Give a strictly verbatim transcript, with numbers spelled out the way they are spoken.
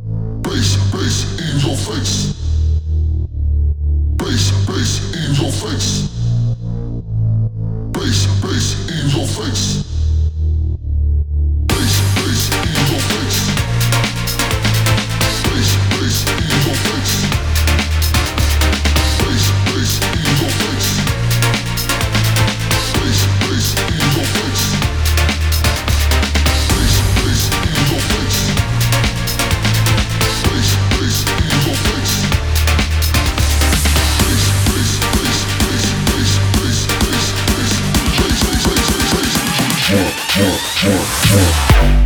Bass, bass in your face. Bass, bass in your face. Bass, bass in your face. Bass, bass in your face. Bass, bass in your face. Bass, bass in your face. Bass, bass in your face. Bass, bass in your face. Bass, bass in your face. Bass, bass, bass, bass, bass, bass, bass, bass, bass, bass, bass, bass, bass, bass, bass, bass, bass, bass, bass, bass,